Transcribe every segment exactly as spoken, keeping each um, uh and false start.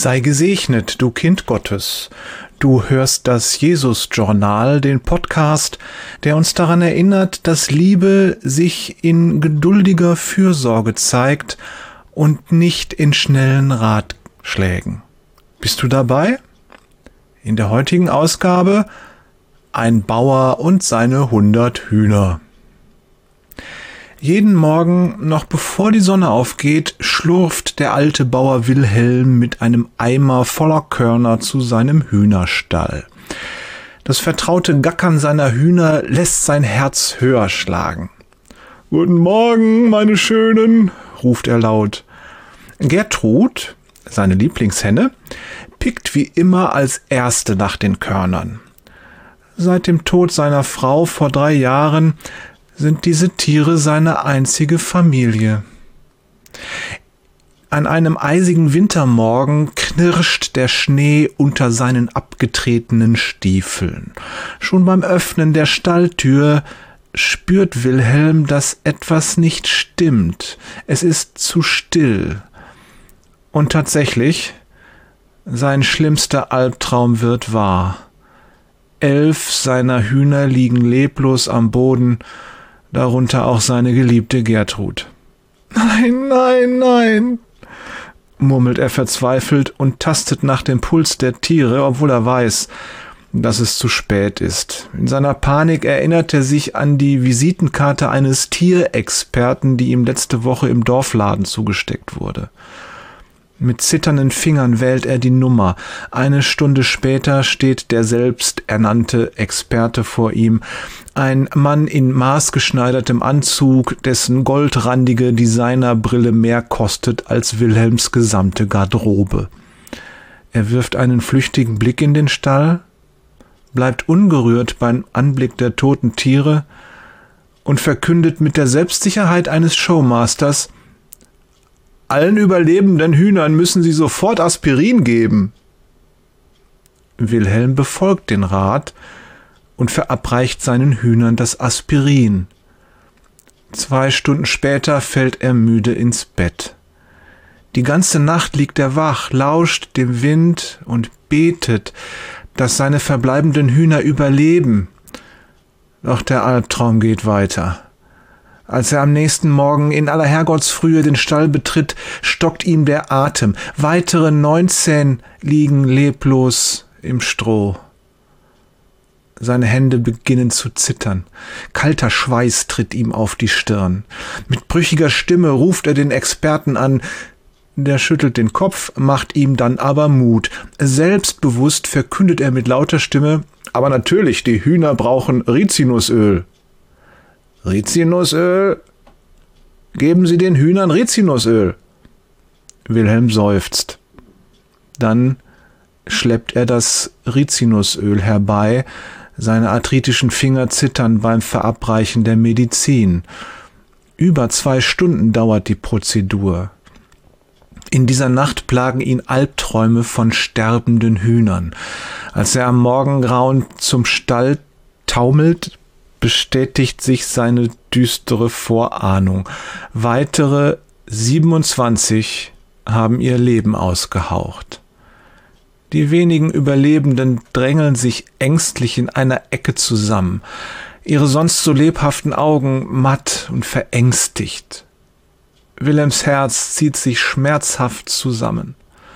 Sei gesegnet, du Kind Gottes. Du hörst das Jesus-Journal, den Podcast, der uns daran erinnert, dass Liebe sich in geduldiger Fürsorge zeigt und nicht in schnellen Ratschlägen. Bist du dabei? In der heutigen Ausgabe ein Bauer und seine hundert Hühner. Jeden Morgen, noch bevor die Sonne aufgeht, schlurft der alte Bauer Wilhelm mit einem Eimer voller Körner zu seinem Hühnerstall. Das vertraute Gackern seiner Hühner lässt sein Herz höher schlagen. »Guten Morgen, meine Schönen«, ruft er laut. Gertrud, seine Lieblingshenne, pickt wie immer als Erste nach den Körnern. Seit dem Tod seiner Frau vor drei Jahren sind diese Tiere seine einzige Familie. An einem eisigen Wintermorgen knirscht der Schnee unter seinen abgetretenen Stiefeln. Schon beim Öffnen der Stalltür spürt Wilhelm, dass etwas nicht stimmt. Es ist zu still. Und tatsächlich, sein schlimmster Albtraum wird wahr. Elf seiner Hühner liegen leblos am Boden, darunter auch seine geliebte Gertrud. »Nein, nein, nein«, murmelt er verzweifelt und tastet nach dem Puls der Tiere, obwohl er weiß, dass es zu spät ist. In seiner Panik erinnert er sich an die Visitenkarte eines Tierexperten, die ihm letzte Woche im Dorfladen zugesteckt wurde. Mit zitternden Fingern wählt er die Nummer. Eine Stunde später steht der selbsternannte Experte vor ihm. Ein Mann in maßgeschneidertem Anzug, dessen goldrandige Designerbrille mehr kostet als Wilhelms gesamte Garderobe. Er wirft einen flüchtigen Blick in den Stall, bleibt ungerührt beim Anblick der toten Tiere und verkündet mit der Selbstsicherheit eines Showmasters: »Allen überlebenden Hühnern müssen Sie sofort Aspirin geben.« Wilhelm befolgt den Rat und verabreicht seinen Hühnern das Aspirin. Zwei Stunden später fällt er müde ins Bett. Die ganze Nacht liegt er wach, lauscht dem Wind und betet, dass seine verbleibenden Hühner überleben. Doch der Albtraum geht weiter. Als er am nächsten Morgen in aller Herrgottsfrühe den Stall betritt, stockt ihm der Atem. Weitere neunzehn liegen leblos im Stroh. Seine Hände beginnen zu zittern. Kalter Schweiß tritt ihm auf die Stirn. Mit brüchiger Stimme ruft er den Experten an. Der schüttelt den Kopf, macht ihm dann aber Mut. Selbstbewusst verkündet er mit lauter Stimme: »Aber natürlich, die Hühner brauchen Rizinusöl.« »Rizinusöl? Geben Sie den Hühnern Rizinusöl!« Wilhelm seufzt. Dann schleppt er das Rizinusöl herbei. Seine arthritischen Finger zittern beim Verabreichen der Medizin. Über zwei Stunden dauert die Prozedur. In dieser Nacht plagen ihn Albträume von sterbenden Hühnern. Als er am Morgengrauen zum Stall taumelt, bestätigt sich seine düstere Vorahnung. Weitere siebenundzwanzig haben ihr Leben ausgehaucht. Die wenigen Überlebenden drängeln sich ängstlich in einer Ecke zusammen, ihre sonst so lebhaften Augen matt und verängstigt. Wilhelms Herz zieht sich schmerzhaft zusammen.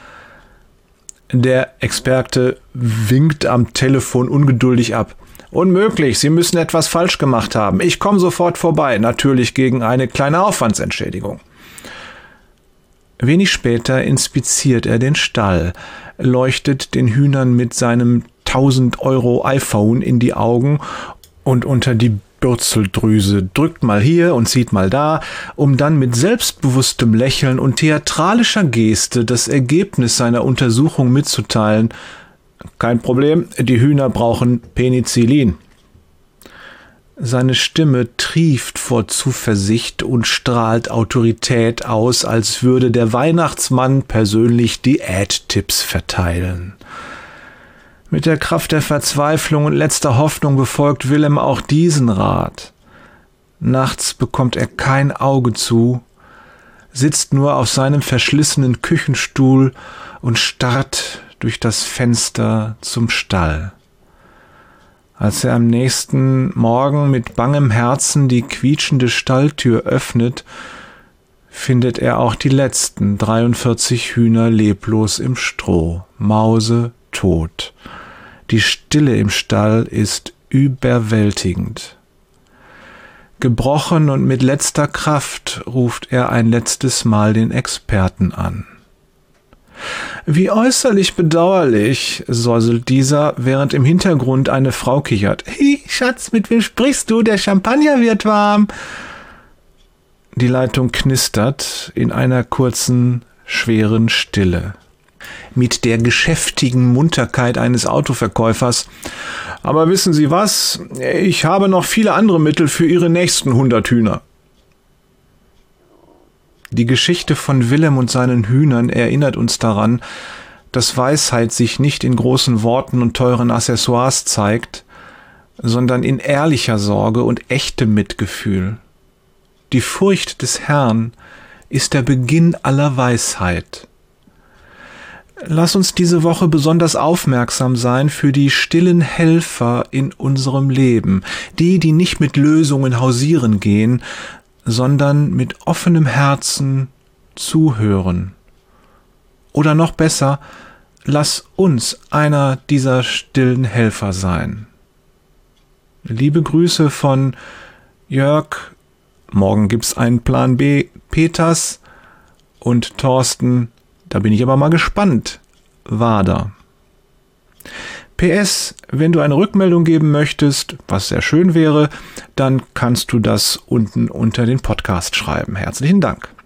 Der Experte winkt am Telefon ungeduldig ab. »Unmöglich, Sie müssen etwas falsch gemacht haben. Ich komme sofort vorbei, natürlich gegen eine kleine Aufwandsentschädigung.« Wenig später inspiziert er den Stall, leuchtet den Hühnern mit seinem tausend Euro iPhone in die Augen und unter die Bürzeldrüse, drückt mal hier und zieht mal da, um dann mit selbstbewusstem Lächeln und theatralischer Geste das Ergebnis seiner Untersuchung mitzuteilen: »Kein Problem, die Hühner brauchen Penicillin.« Seine Stimme trieft vor Zuversicht und strahlt Autorität aus, als würde der Weihnachtsmann persönlich Diättipps verteilen. Mit der Kraft der Verzweiflung und letzter Hoffnung befolgt Wilhelm auch diesen Rat. Nachts bekommt er kein Auge zu. sitzt nur auf seinem verschlissenen Küchenstuhl und starrt durch das Fenster zum Stall. Als er am nächsten Morgen mit bangem Herzen die quietschende Stalltür öffnet, findet er auch die letzten dreiundvierzig Hühner leblos im Stroh, mausetot. Die Stille im Stall ist überwältigend. Gebrochen und mit letzter Kraft ruft er ein letztes Mal den Experten an. »Wie äußerlich bedauerlich«, säuselt dieser, während im Hintergrund eine Frau kichert. »Hi, Schatz, mit wem sprichst du? Der Champagner wird warm.« Die Leitung knistert in einer kurzen, schweren Stille. Mit der geschäftigen Munterkeit eines Autoverkäufers. »Aber wissen Sie was? Ich habe noch viele andere Mittel für Ihre nächsten hundert Hühner.« Die Geschichte von Willem und seinen Hühnern erinnert uns daran, dass Weisheit sich nicht in großen Worten und teuren Accessoires zeigt, sondern in ehrlicher Sorge und echtem Mitgefühl. Die Furcht des Herrn ist der Beginn aller Weisheit. Lass uns diese Woche besonders aufmerksam sein für die stillen Helfer in unserem Leben, die, die nicht mit Lösungen hausieren gehen, sondern mit offenem Herzen zuhören. Oder noch besser, lass uns einer dieser stillen Helfer sein. Liebe Grüße von Jörg, morgen gibt's einen Plan B, Peters und Thorsten, da bin ich aber mal gespannt, Wader. P S, wenn du eine Rückmeldung geben möchtest, was sehr schön wäre, dann kannst du das unten unter den Podcast schreiben. Herzlichen Dank.